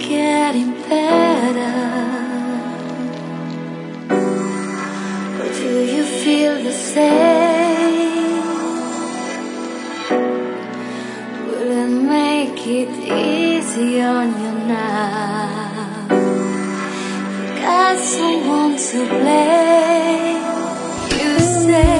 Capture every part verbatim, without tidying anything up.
getting better? Or do you feel the same? Will it make it easy on you now? You got someone to blame. You say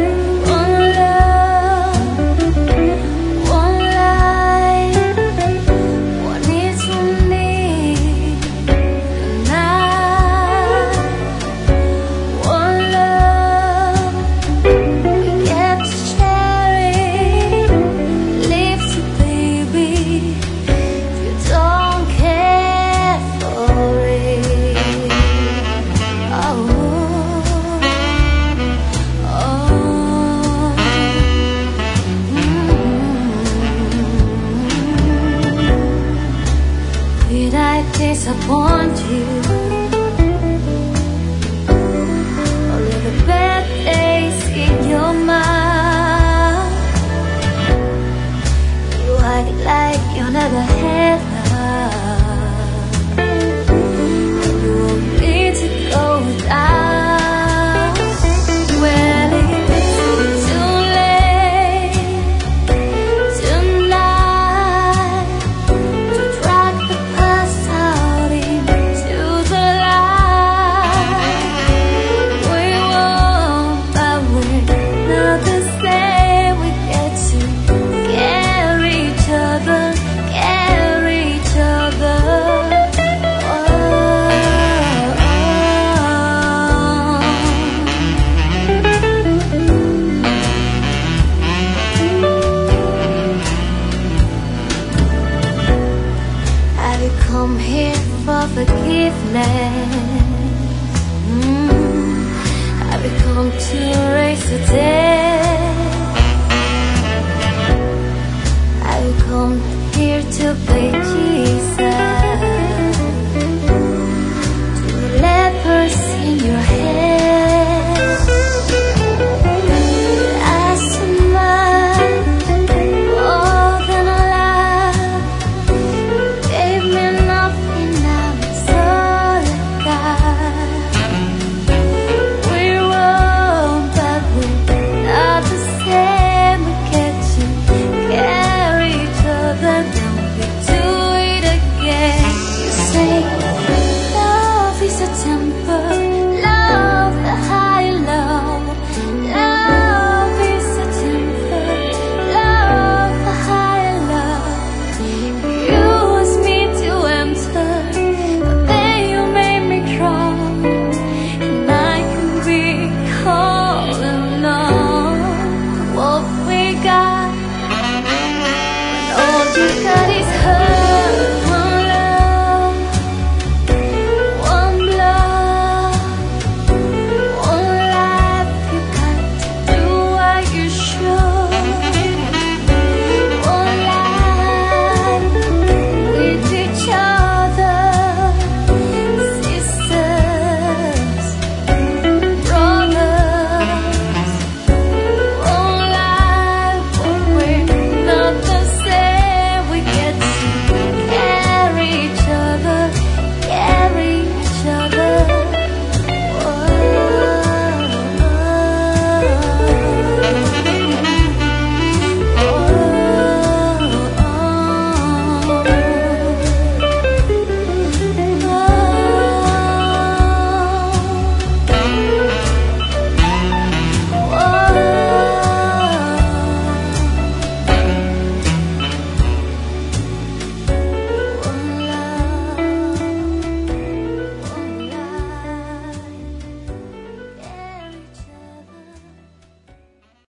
disappoint you? All of the bad days in your mind, you act like you're never had love, and you want me to go down. Well, it's too late tonight to drag the past come here for forgiveness. Mm, I've come to erase the debt. I've come here to play Jesus.